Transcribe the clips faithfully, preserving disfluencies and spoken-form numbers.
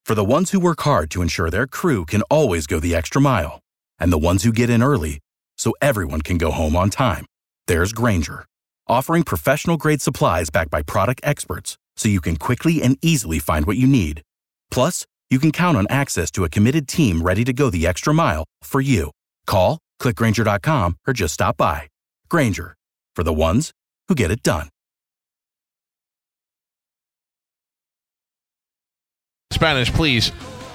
For the ones who work hard to ensure their crew can always go the extra mile, and the ones who get in early so everyone can go home on time, there's Grainger, offering professional-grade supplies backed by product experts so you can quickly and easily find what you need. Plus, you can count on access to a committed team ready to go the extra mile for you. Call, click Grainger dot com, or just stop by. Grainger, for the ones who get it done. Spanish, please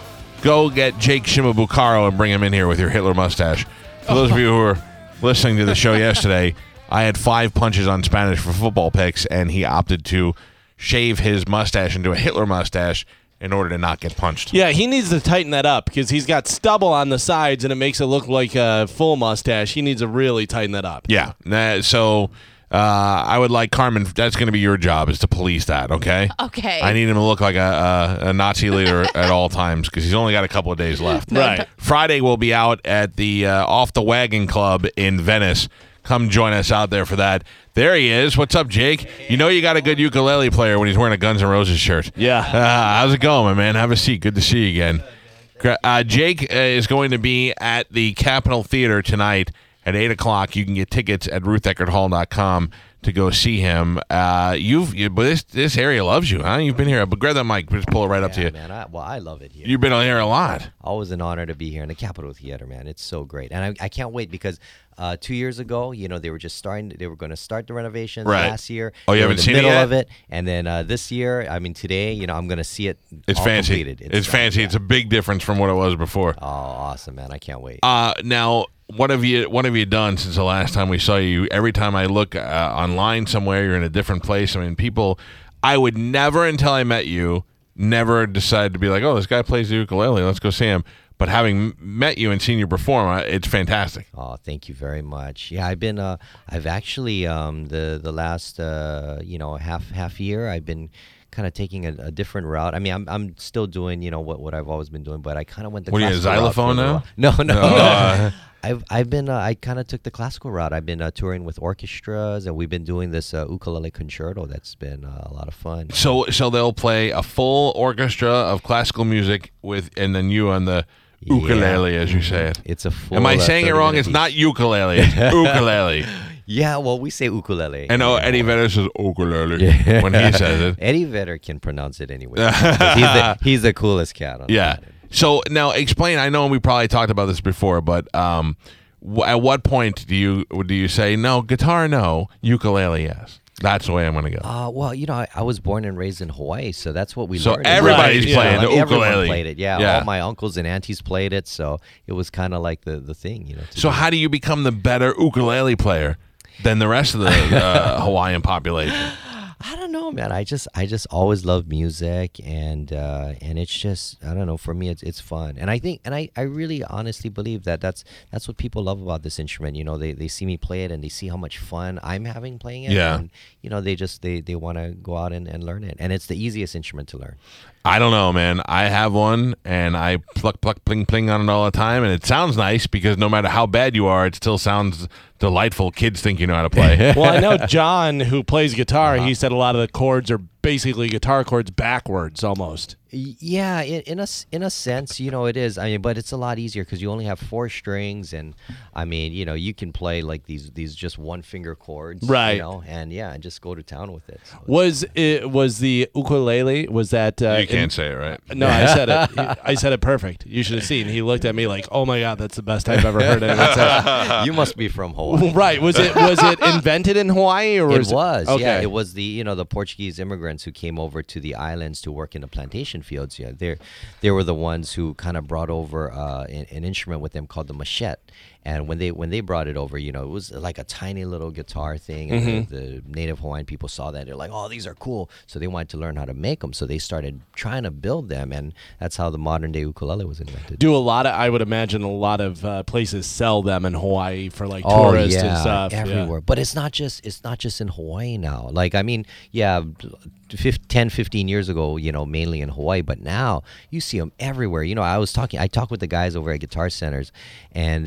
go get Jake Shimabukaro and bring him in here with your Hitler mustache. For those of you who were listening to the show yesterday, I had five punches on Spanish for football picks, and he opted to shave his mustache into a Hitler mustache in order to not get punched. Yeah, he needs to tighten that up because he's got stubble on the sides, and it makes it look like a full mustache. He needs to really tighten that up. Yeah, uh, so... Uh, I would like Carmen. That's going to be your job, is to police that. Okay. Okay. I need him to look like a, a, a Nazi leader at all times because he's only got a couple of days left. Right. Friday we'll be out at the uh, Off the Wagon Club in Venice. Come join us out there for that. There he is. What's up, Jake? You know you got a good ukulele player when he's wearing a Guns N' Roses shirt. Yeah. Uh, how's it going, my man? Have a seat. Good to see you again. Uh, Jake uh, is going to be at the Capitol Theater tonight. At eight o'clock, you can get tickets at ruth eckerd hall dot com to go see him. Uh, you've, you, but this this area loves you, huh? You've been here. But grab that mic. Just pull it right yeah, up to you. Man, I, well, I love it here. You've been on here a lot. Always an honor to be here in the Capitol Theater, man. It's so great. And I, I can't wait because uh, two years ago, you know, they were just starting. They were going to start the renovations right. last year. Oh, you they haven't were seen in the it middle yet? of it. And then uh, this year, I mean, today, you know, I'm going to see it It's all fancy. completed. It's, it's fancy. Yeah. It's a big difference from what it was before. Oh, awesome, man. I can't wait. Uh, now... What have you What have you done since the last time we saw you? Every time I look uh, online somewhere, you're in a different place. I mean, people. I would never, until I met you, never decide to be like, oh, this guy plays the ukulele. Let's go see him. But having met you and seen you perform, it's fantastic. Oh, thank you very much. Yeah, I've been. Uh, I've actually um, the the last uh, you know half half year. I've been kind of taking a, a different route. I mean, I'm I'm still doing you know what, what I've always been doing, but I kind of went the. What are you, a xylophone now? No, no. no. Uh, I've I've been uh, I kind of took the classical route. I've been uh, touring with orchestras, and we've been doing this uh, ukulele concerto. That's been uh, a lot of fun. So so they'll play a full orchestra of classical music with, and then you on the ukulele, yeah. as you say it. It's a full. Am I saying uh, it wrong? It's piece. not ukulele. It's ukulele. Yeah, well, we say ukulele. I know yeah. Eddie Vedder says ukulele yeah. when he says it. Eddie Vedder can pronounce it anyway. he's, the, he's the coolest cat on yeah. the planet. So now explain. I know we probably talked about this before, but um, w- at what point do you do you say no guitar, no ukulele, yes? That's the way I'm going to go. Uh, well, you know, I, I was born and raised in Hawaii, so that's what we so learned. everybody's right, playing yeah. the like ukulele. Everyone played it, yeah. yeah. All my uncles and aunties played it, so it was kind of like the, the thing, you know. So do. how do you become the better ukulele player than the rest of the uh, Hawaiian population? I don't know, man. I just I just always loved music, and uh, and it's just I don't know. For me, it's it's fun, and I think and I, I really honestly believe that that's that's what people love about this instrument. You know, they, they see me play it, and they see how much fun I'm having playing it. Yeah. And you know, they just they, they want to go out and, and learn it, and it's the easiest instrument to learn. I don't know, man. I have one, and I pluck, pluck, pling, pling on it all the time, and it sounds nice because no matter how bad you are, it still sounds delightful. Kids think you know how to play. Well, I know John, who plays guitar, Uh-huh. he said a lot of the chords are basically guitar chords backwards almost. Y- Yeah, in, in a s- in a sense, you know, it is. I mean, but it's a lot easier because you only have four strings, and I mean, you know, you can play like these these just one finger chords, Right. You know, and yeah, and just go to town with it. So Was it was the ukulele? Was that uh, you can't in- say it, right? No, I said it. I said it perfect. You should have seen. He looked at me like, "Oh my God, that's the best I've ever heard anyone say." you must be from Hawaii. Right? Was it was it invented in Hawaii or It was was, Okay. yeah. It was the you know the Portuguese immigrants who came over to the islands to work in the plantation fields. Yeah, they they were the ones who kind of brought over uh, an, an instrument with them called the machete. And when they when they brought it over, you know, it was like a tiny little guitar thing. And Mm-hmm. the, the native Hawaiian people saw that. They're like, oh, these are cool. So they wanted to learn how to make them. So they started trying to build them. And that's how the modern day ukulele was invented. Do a lot of? I would imagine a lot of uh, places sell them in Hawaii for like Oh, tourists yeah, and stuff. Yeah. everywhere. But it's not just it's not just in Hawaii now. Like I mean, yeah, fifteen, ten, fifteen years ago, you know, mainly in Hawaii, but now you see them everywhere. You know, I was talking I talked with the guys over at Guitar Centers, and they they've been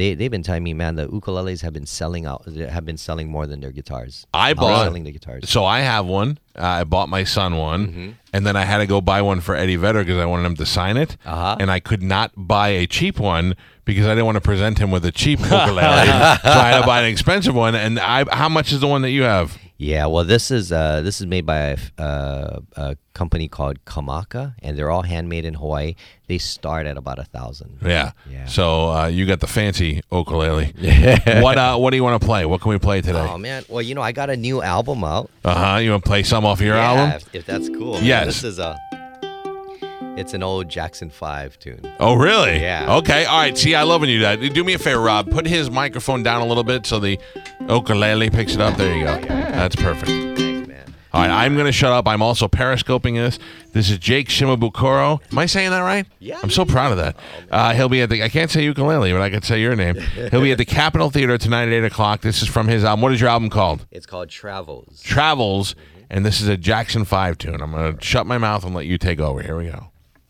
time, me, man, the ukuleles have been selling out. Have been selling more than their guitars. I They're bought selling the guitars. So I have one. Uh, I bought my son one, Mm-hmm. and then I had to go buy one for Eddie Vedder because I wanted him to sign it. Uh-huh. And I could not buy a cheap one because I didn't want to present him with a cheap ukulele. So I had to buy an expensive one. And I, how much is the one that you have? Yeah, well, this is uh, this is made by a, uh, a company called Kamaka, and they're all handmade in Hawaii. They start at about a thousand. Yeah. Yeah. So uh, you got the fancy ukulele. what uh, What do you want to play? What can we play today? Oh man, well, you know, I got a new album out. Uh huh. You want to play some off your yeah, album? if, if that's cool. man. Yes. This is a. It's an old Jackson five tune. Oh, really? Yeah. Okay. All right. See, I love when you do that. Do me a favor, Rob. Put his microphone down a little bit so the ukulele picks it up. There you go. That's perfect. Thanks, man. All right. I'm going to shut up. I'm also periscoping this. This is Jake Shimabukuro. Am I saying that right? Yeah. I'm so proud of that. Uh, he'll be at the, I can't say ukulele, but I can say your name. He'll be at the Capitol Theater tonight at eight o'clock. This is from his album. What is your album called? It's called Travels. Travels. And this is a Jackson five tune. I'm going to shut my mouth and let you take over. Here we go.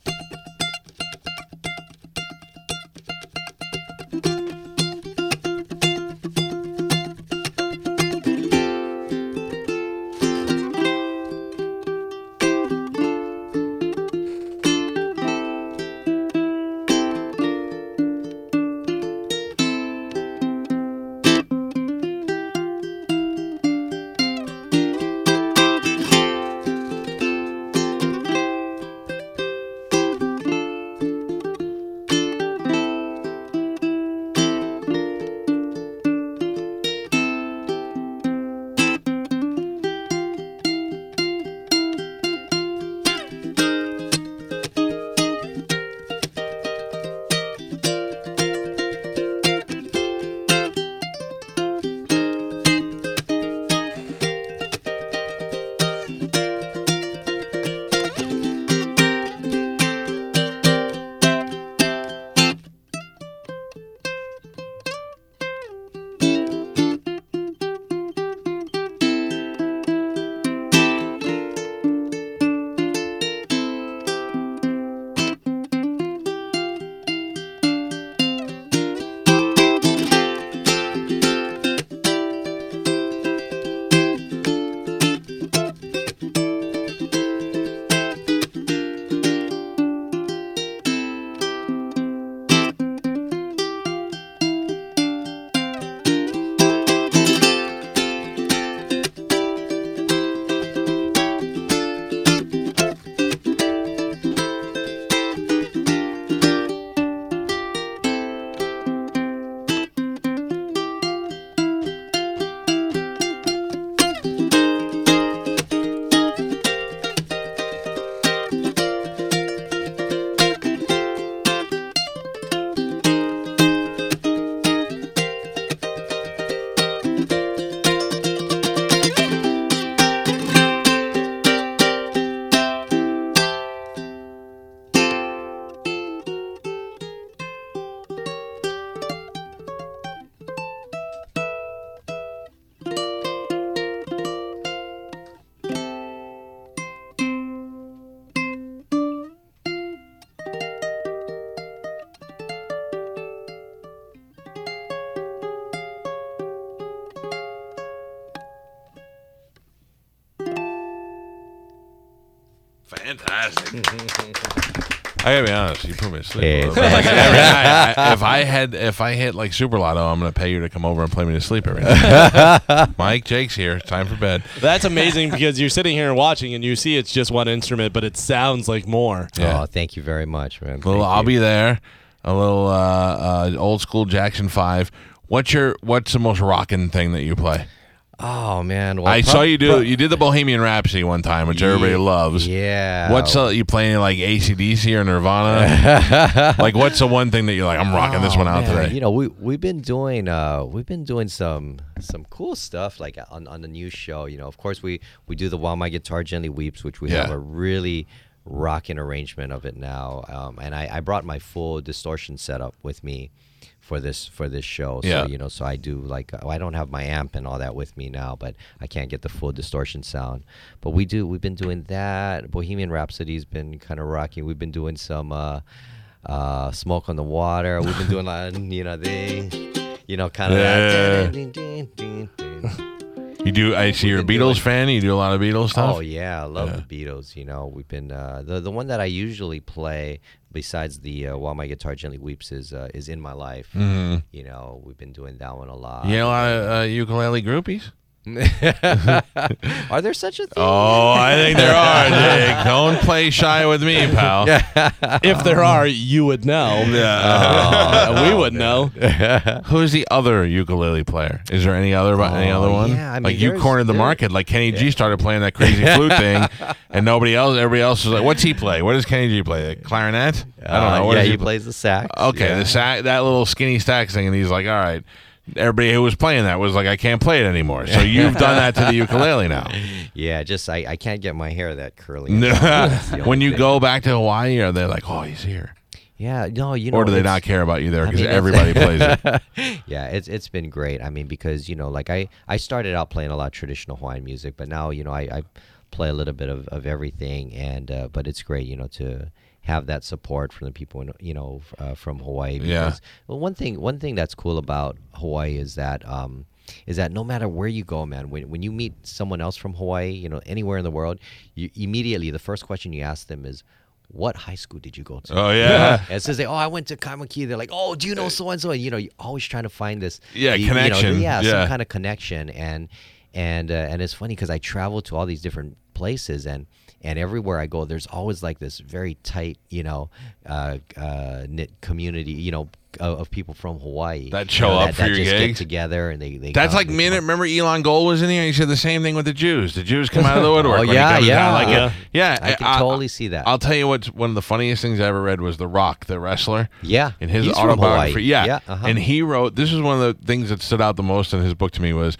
Fantastic. I gotta be honest, you put me to sleep. Hey, a little bit. Like, every night, I, if I had, if I hit like Super Lotto, I'm gonna pay you to come over and play me to sleep every night. Mike, Jake's here. It's time for bed. That's amazing because you're sitting here and watching and you see it's just one instrument, but it sounds like more. Yeah. Oh, thank you very much, man. A little, Thank I'll you. be there. A little uh, uh, old school Jackson Five. What's your What's the most rockin' thing that you play? Oh man, well, I prob- saw you do. prob- You did the Bohemian Rhapsody one time, which everybody loves. Yeah. What's uh, you playing like A C D C or Nirvana? Like, what's the one thing that you're like, I'm rocking this Oh, one out man, today? You know, we we've been doing uh we've been doing some some cool stuff like on on the new show. You know, of course we we do the While My Guitar Gently Weeps, which we have Yeah. a really rocking arrangement of it now. Um, and I I brought my full distortion setup with me for this for this show. So Yeah. you know, so I do like uh, I don't have my amp and all that with me now, but I can't get the full distortion sound. But we do we've been doing that. Bohemian Rhapsody's been kind of rocking. We've been doing some uh uh Smoke on the Water. We've been doing like you know they you know, kind of Yeah. that. You do? I see you're a been Beatles doing- fan. You do a lot of Beatles stuff. Oh yeah, I love Yeah. the Beatles. You know, we've been uh, the the one that I usually play besides the uh, While My Guitar Gently Weeps is uh, is In My Life. Mm-hmm. You know, we've been doing that one a lot. You know a lot of uh, ukulele groupies. Are there such a thing? Oh, I think there are. Jake. Don't play shy with me, pal. If there are, you would know. Yeah. Uh, we would know. Who's the other ukulele player? Is there any other any Oh, other one? yeah, I mean, like you there's- cornered the there- market. Like Kenny G started playing that crazy flute thing, and nobody else. Everybody else was like, "What's he play? What does Kenny G play? Like clarinet? I don't know. Uh, What yeah, does he play? plays the sax. Okay, yeah. the sax, that little skinny sax thing, and he's like, "All right." Everybody who was playing that was like, "I can't play it anymore." So you've done that to the ukulele now. Yeah, just I, I can't get my hair that curly. That's the When only you thing. go back to Hawaii, are they like, "Oh, he's here," Yeah, no, you know, or do they it's- not care about you there I because mean, it's- everybody plays it? Yeah, it's it's been great. I mean, because you know, like I I started out playing a lot of traditional Hawaiian music, but now you know I, I play a little bit of, of everything, and uh, but it's great, you know, to have that support from the people, in, you know, f- uh, from Hawaii. Because, Yeah. Well, one thing one thing that's cool about Hawaii is that um, is that no matter where you go, man, when when you meet someone else from Hawaii, you know, anywhere in the world, you immediately the first question you ask them is, what high school did you go to? Oh yeah. And it says, they, oh, I went to Kaimaki. They're like, oh, do you know so and so? And you know, you're always trying to find this, Yeah, you- you know, connection. yeah, Yeah. some kind of connection. And and uh, and it's funny because I travel to all these different places, and and everywhere I go, there's always like this very tight, you know, uh, uh, knit community, you know, of, of people from Hawaii That you show know, up that, for that your just gigs? get together and they. they That's come, like they me. come. Remember Elon Gold was in here? He said the same thing with the Jews. The Jews come out of the woodwork. Oh, when he yeah, comes yeah. down. Like, Yeah. uh, yeah. I can totally see that. I'll tell you what's one of the funniest things I ever read was The Rock, the wrestler. Yeah, In his he's from autobiography. Hawaii. Yeah. Yeah, uh-huh. And he wrote, this is one of the things that stood out the most in his book to me was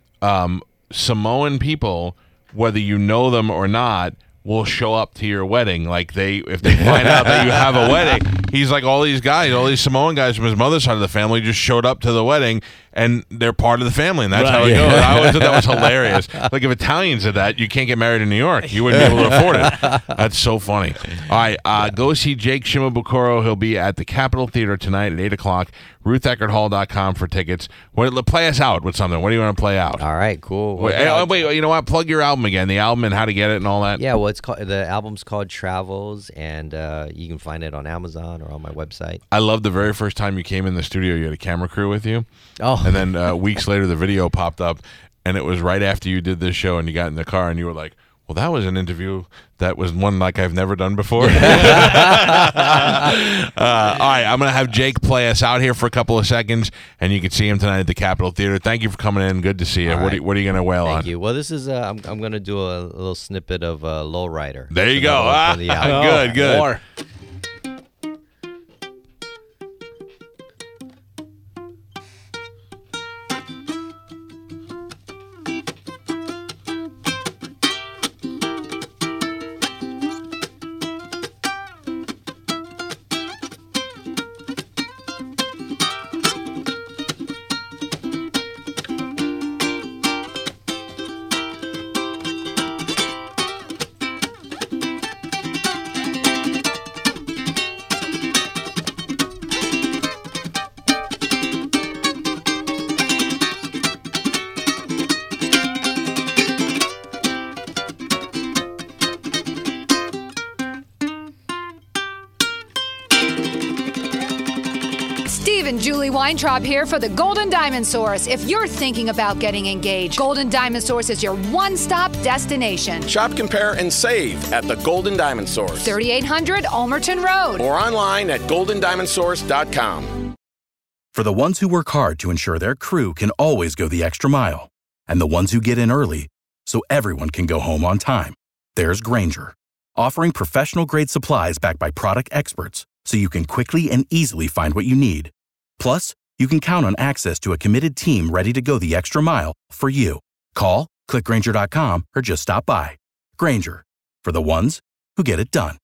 um, Samoan people, whether you know them or not, will show up to your wedding. Like they, if they find out that you have a wedding, he's like all these guys, all these Samoan guys from his mother's side of the family just showed up to the wedding, and they're part of the family, and that's Right, how it yeah. goes. I always thought that was hilarious. Like if Italians did that, you can't get married in New York. You wouldn't be able to afford it. That's so funny. All right, uh, go see Jake Shimabukuro. He'll be at the Capitol Theater tonight at eight o'clock. Ruth Eckerd Hall dot com for tickets. What, play us out with something. What do you want to play out? All right, cool. Wait, Well, eh, wait, you know what? Plug your album again. The album and how to get it and all that. Yeah, well, it's called the album's called Travels, and uh, you can find it on Amazon or on my website. I love the very first time you came in the studio, you had a camera crew with you. Oh, And then uh, weeks later, the video popped up, and it was right after you did this show, and you got in the car, and you were like, well, that was an interview that was one like I've never done before. uh, all right, I'm going to have Jake play us out here for a couple of seconds, and you can see him tonight at the Capitol Theater. Thank you for coming in. Good to see you. All What, right. are, what are you going to wail thank on? you. Well, this is uh, I'm I'm gonna do a, little snippet of uh, Lowrider. There you That's go. another one Ah, from the album. good, good. More. Steve and Julie Weintraub here for the Golden Diamond Source. If you're thinking about getting engaged, Golden Diamond Source is your one-stop destination. Shop, compare, and save at the Golden Diamond Source. thirty-eight hundred Almerton Road. Or online at golden diamond source dot com. For the ones who work hard to ensure their crew can always go the extra mile, and the ones who get in early so everyone can go home on time, there's Grainger, offering professional-grade supplies backed by product experts so you can quickly and easily find what you need. Plus, you can count on access to a committed team ready to go the extra mile for you. Call, click Grainger dot com, or just stop by. Grainger, for the ones who get it done.